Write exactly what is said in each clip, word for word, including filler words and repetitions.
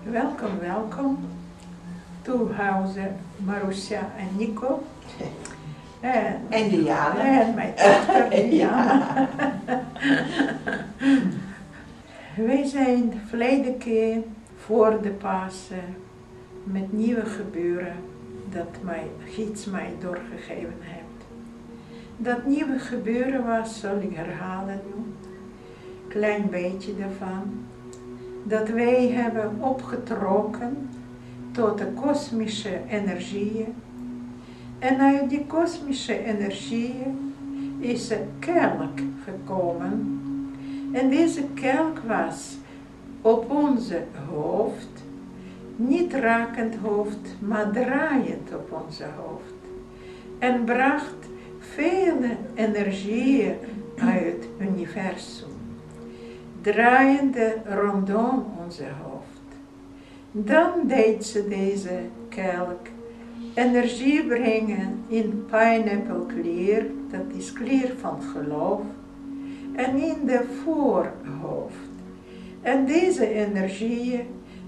Welkom, welkom. Toehuizen Marusha en Nico. En, en Diana. En mijn dochter Diana. Wij zijn de verleden keer voor de Pasen met nieuwe gebeuren dat mijn gids mij doorgegeven heeft. Dat nieuwe gebeuren was, zal ik herhalen nu, klein beetje daarvan, dat wij hebben opgetrokken tot de kosmische energieën. En uit die kosmische energieën is een kelk gekomen. En deze kelk was op onze hoofd, niet rakend hoofd, maar draaiend op onze hoofd. En bracht vele energieën uit het universum, draaiende rondom onze hoofd. Dan deed ze deze kelk energie brengen in pineapple kleur, dat is kleur van geloof, en in de voorhoofd. En deze energieën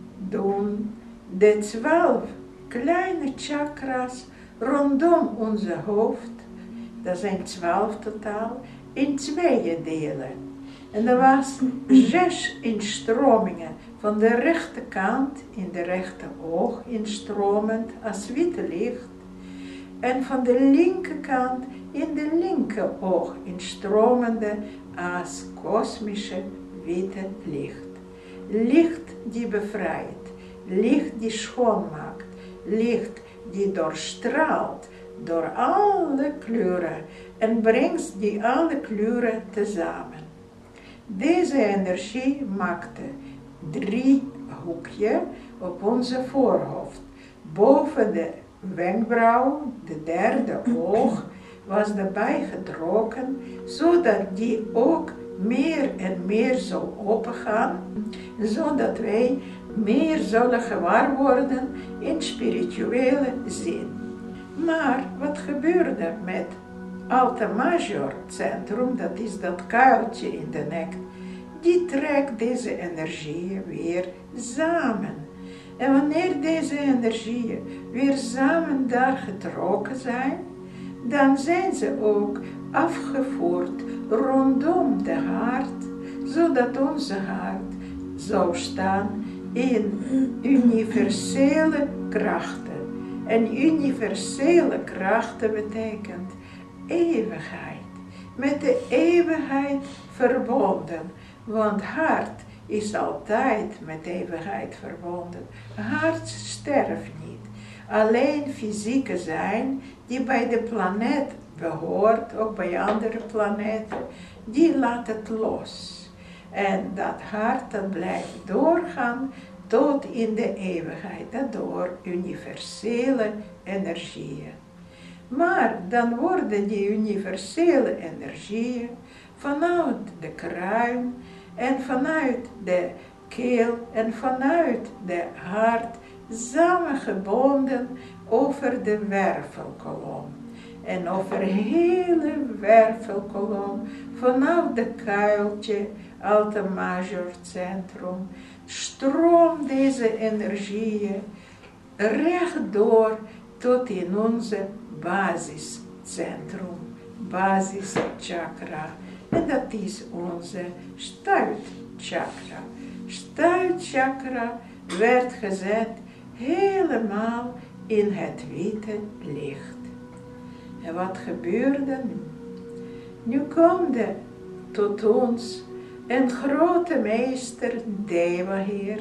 doen de twaalf kleine chakras rondom onze hoofd, dat zijn twaalf totaal, in tweeën delen. En er was zes instromingen van de rechterkant in de rechteroog instromend als witte licht. En van de linkerkant in de linkeroog instromende als kosmische witte licht. Licht die bevrijdt, licht die schoonmaakt, licht die doorstraalt door alle kleuren en brengt die alle kleuren tezamen. Deze energie maakte drie hoekjes op onze voorhoofd. Boven de wenkbrauw, de derde oog, was erbij getrokken, zodat die ook meer en meer zou opengaan, zodat wij meer zullen gewaar worden in spirituele zin. Maar wat gebeurde met Alta Major Centrum, dat is dat kuiltje in de nek, die trekt deze energieën weer samen. En wanneer deze energieën weer samen daar getrokken zijn, dan zijn ze ook afgevoerd rondom de hart, zodat onze hart zou staan in universele krachten. En universele krachten betekent eeuwigheid. Met de eeuwigheid verbonden. Want hart is altijd met eeuwigheid verbonden. Hart sterft niet. Alleen fysieke zijn, die bij de planeet behoort, ook bij andere planeten, die laat het los. En dat hart dat blijft doorgaan tot in de eeuwigheid, dat door universele energieën. Maar dan worden die universele energieën vanuit de kruin en vanuit de keel en vanuit de hart samengebonden over de wervelkolom. En over de hele wervelkolom, vanuit de kuiltje, Alta Major Centrum, stroomt deze energieën rechtdoor tot in onze basiscentrum, basischakra. En dat is onze stuitchakra. Stuitchakra werd gezet helemaal in het witte licht. En wat gebeurde nu? Nu komt er tot ons een grote meester, Devaheer,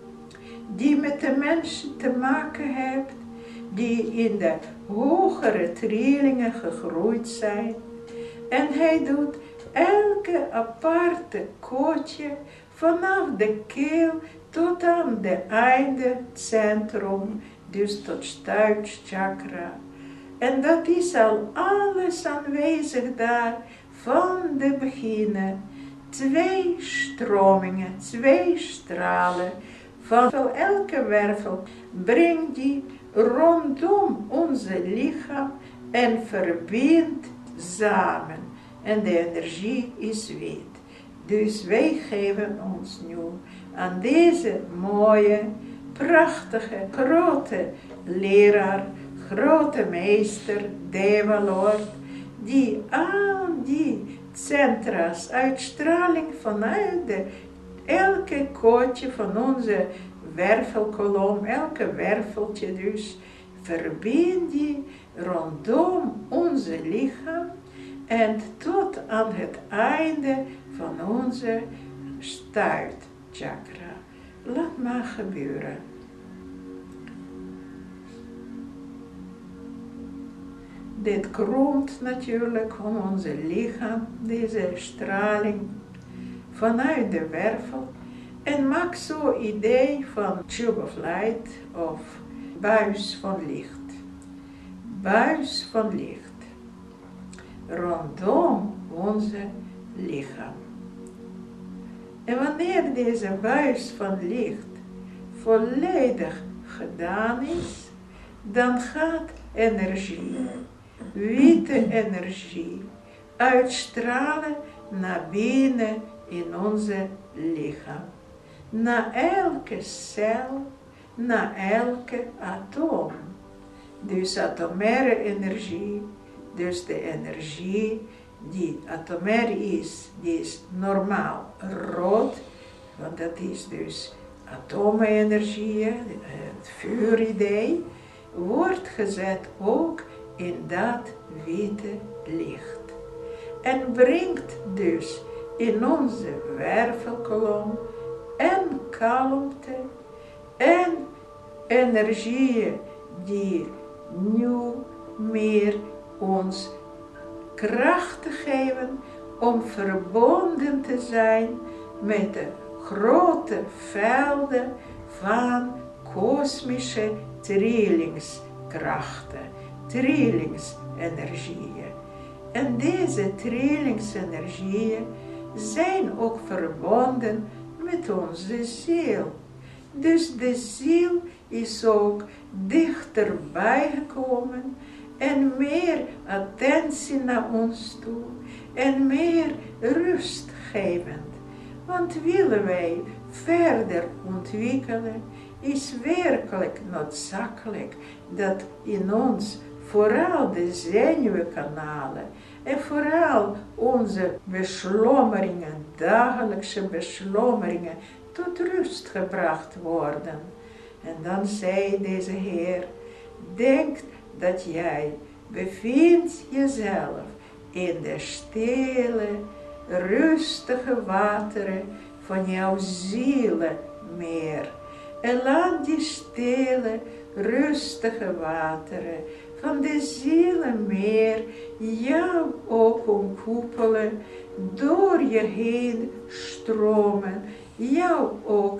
die met de mensen te maken heeft, die in de hogere trillingen gegroeid zijn. En hij doet elke aparte kootje vanaf de keel tot aan de einde centrum, dus tot stuitchakra. En dat is al alles aanwezig daar van de beginnen. Twee stromingen, twee stralen van elke wervel brengt die rondom onze lichaam en verbindt samen. En de energie is wit. Dus wij geven ons nu aan deze mooie prachtige, grote leraar, grote meester, Devalord, die al die centra's, uitstraling vanuit de, elke kootje van onze wervelkolom, elke werveltje dus, verbindt die rondom onze lichaam en tot aan het einde van onze stuitchakra. Laat maar gebeuren. Dit kromt natuurlijk om onze lichaam, deze straling vanuit de wervel en maakt zo idee van tube of light of buis van licht. Buis van licht rondom onze lichaam. En wanneer deze buis van licht volledig gedaan is, dan gaat energie, witte energie, uitstralen naar binnen in onze lichaam. Naar elke cel, naar elke atoom. Dus atomaire energie, dus de energie die atomair is, die is normaal rood, want dat is dus atomenergie, het vuuridee, wordt gezet ook in dat witte licht. En brengt dus in onze wervelkolom en kalmte en energieën die nu meer ons kracht geven om verbonden te zijn met de grote velden van kosmische trillingskrachten, trillingsenergieën. En deze trillingsenergieën zijn ook verbonden met onze ziel. Dus de ziel is ook dichterbij gekomen en meer attentie naar ons toe en meer rustgevend. Want willen wij verder ontwikkelen, is werkelijk noodzakelijk dat in ons vooral de zenuwkanalen en vooral onze beslommeringen, dagelijkse beslommeringen, tot rust gebracht worden. En dan zei deze Heer, denk dat jij bevindt jezelf in de stille, rustige wateren van jouw zielenmeer. En laat die stille, rustige wateren van de zielenmeer jou ook omkoepelen, door je heen stromen, jou ook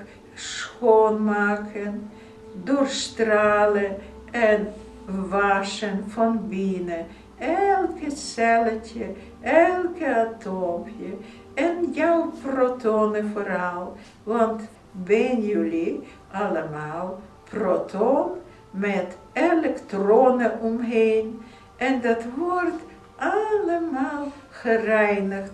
schoonmaken, doorstralen en wassen van binnen. Elke celletje, elke atoompje en jouw protonen vooral, want ben jullie allemaal proton met elektronen omheen en dat wordt allemaal gereinigd,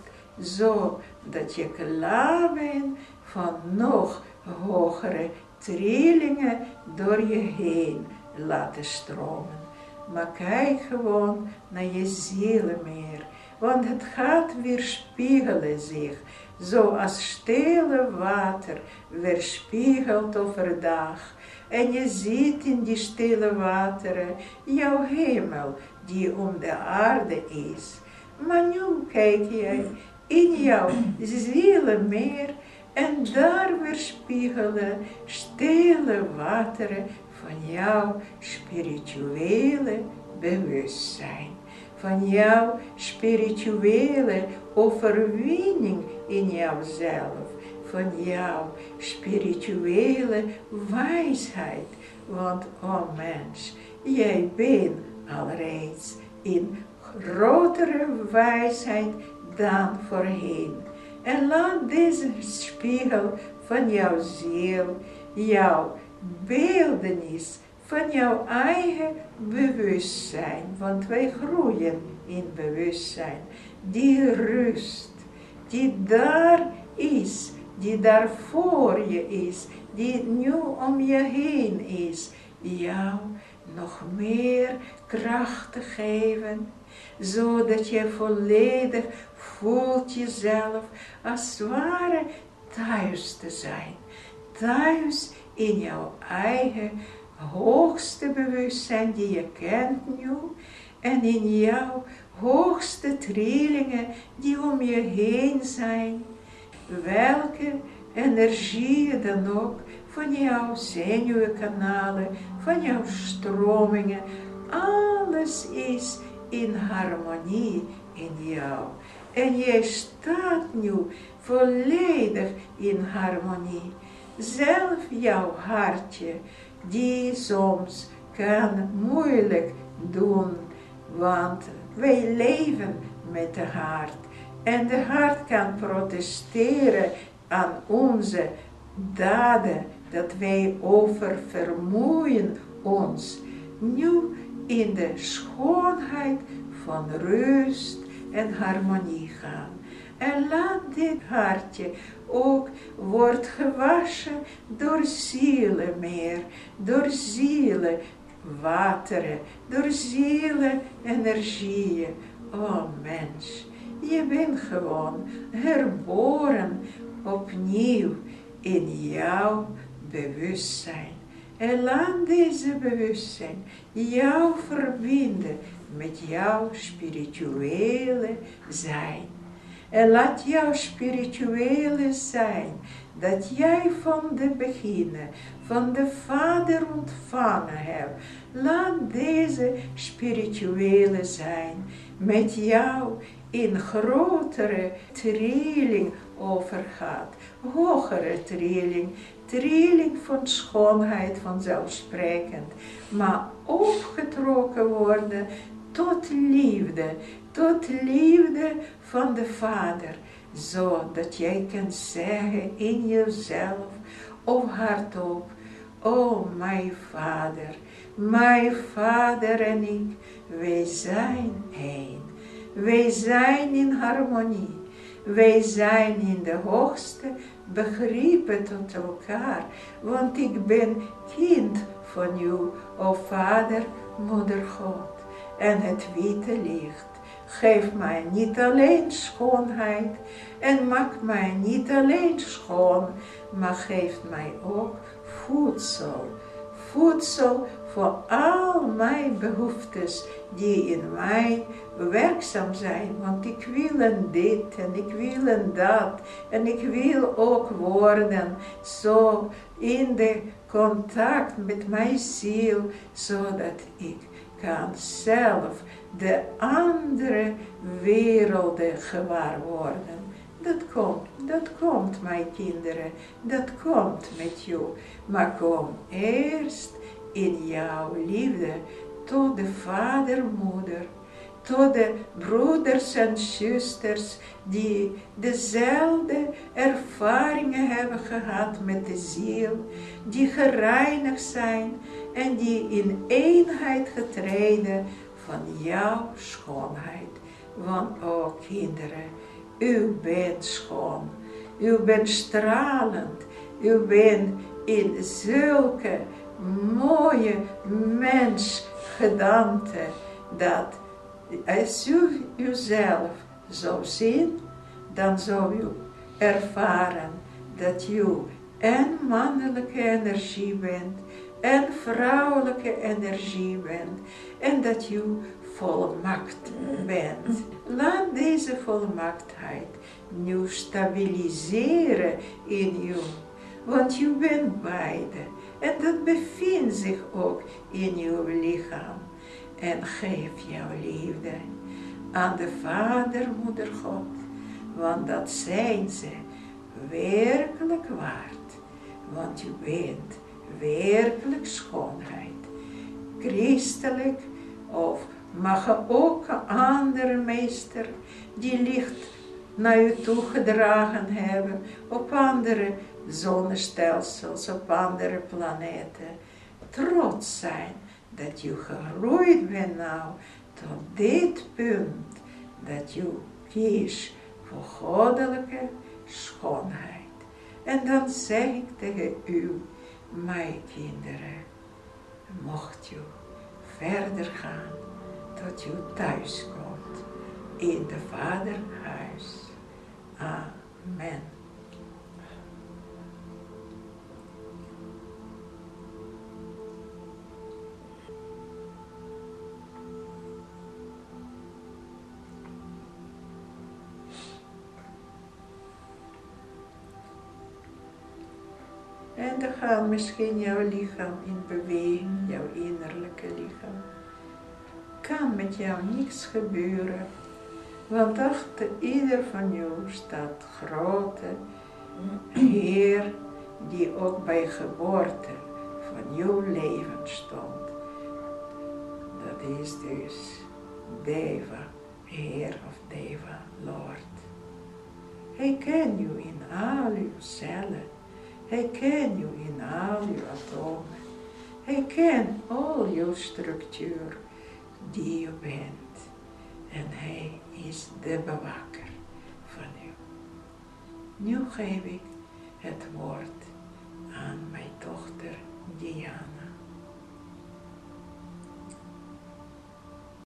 zodat je klaar bent van nog hogere trillingen door je heen laten stromen. Maar kijk gewoon naar je zielenmeer, want het gaat weerspiegelen zich, zoals stille water weerspiegelt overdag. En je ziet in die stille wateren jouw hemel, die om de aarde is. Maar nu kijk jij in jouw zielenmeer en daar weerspiegelen stille wateren van jouw spirituele bewustzijn. Van jouw spirituele overwinning in jouzelf. Van jouw spirituele wijsheid. Want, oh mens, jij bent al reeds in grotere wijsheid dan voorheen. En laat deze spiegel van jouw ziel, jouw beeldenis, van jouw eigen bewustzijn, want wij groeien in bewustzijn, die rust, die daar is, die daar voor je is, die nu om je heen is, jou nog meer kracht te geven, zodat je volledig voelt jezelf als het ware thuis te zijn. Thuis in jouw eigen hoogste bewustzijn die je kent nu en in jouw hoogste trillingen die om je heen zijn. Welke energieën dan ook van jouw zenuwkanalen, van jouw stromingen, alles is in harmonie in jou. En jij staat nu volledig in harmonie. Zelf jouw hartje, die soms kan moeilijk doen, want wij leven met de hart. En de hart kan protesteren aan onze daden, dat wij oververmoeien ons. Nu in de schoonheid van rust en harmonie gaan. En laat dit hartje ook wordt gewassen door zielenmeer, door zielen wateren, door zielen energieën. O mens, je bent gewoon herboren opnieuw in jouw bewustzijn. En laat deze bewustzijn jou verbinden met jouw spirituele zijn. En laat jouw spirituele zijn, dat jij van de beginnen, van de Vader ontvangen hebt. Laat deze spirituele zijn met jou in grotere trilling overgaat. Hogere trilling, trilling van schoonheid vanzelfsprekend, maar opgetrokken worden tot liefde, tot liefde van de Vader, zodat jij kan zeggen in jezelf of hardop, o mijn Vader, mijn Vader en ik, wij zijn één. Wij zijn in harmonie. Wij zijn in de hoogste begrippen tot elkaar, want ik ben kind van u, o Vader, Moeder God. En het witte licht geeft mij niet alleen schoonheid en maakt mij niet alleen schoon, maar geeft mij ook voedsel. Voedsel voor al mijn behoeftes die in mij werkzaam zijn. Want ik wil een dit en ik wil een dat. En ik wil ook worden zo in de contact met mijn ziel, zodat ik kan zelf de andere werelden gewaar worden. Dat komt, dat komt mijn kinderen, dat komt met jou. Maar kom eerst in jouw liefde tot de vader, moeder, tot de broeders en zusters die dezelfde ervaringen hebben gehad met de ziel, die gereinigd zijn en die in eenheid getreden van jouw schoonheid. Want o kinderen, u bent schoon, u bent stralend, u bent in zulke mooie mensgedaante, dat als u uzelf zou zien, dan zou u ervaren dat u en mannelijke energie bent, en vrouwelijke energie bent, en dat u volmaakt bent. Laat deze volmaaktheid nu stabiliseren in u, want u bent beide. En dat bevindt zich ook in uw lichaam. En geef jouw liefde aan de Vader, Moeder God, want dat zijn ze werkelijk waard. Want u bent werkelijk schoonheid. Christelijk, of mag er ook een andere meester die licht naar u toegedragen hebben op andere zonnestelsels, op andere planeten. Trots zijn dat u gegroeid bent nou tot dit punt, dat u kiest voor goddelijke schoonheid. En dan zeg ik tegen u, mijn kinderen, mocht u verder gaan tot u thuis komt in de Vaderhuis. Amen. En dan gaat misschien jouw lichaam in beweging, jouw innerlijke lichaam. Kan met jou niets gebeuren, want achter ieder van jou staat grote Heer, die ook bij geboorte van jouw leven stond. Dat is dus Deva, Heer of Deva, Lord. Hij kent u in al uw cellen. Hij kent u in al uw atomen. Hij kent al uw structuur die u bent. En hij is de bewaker van u. Nu geef ik het woord aan mijn dochter Diana.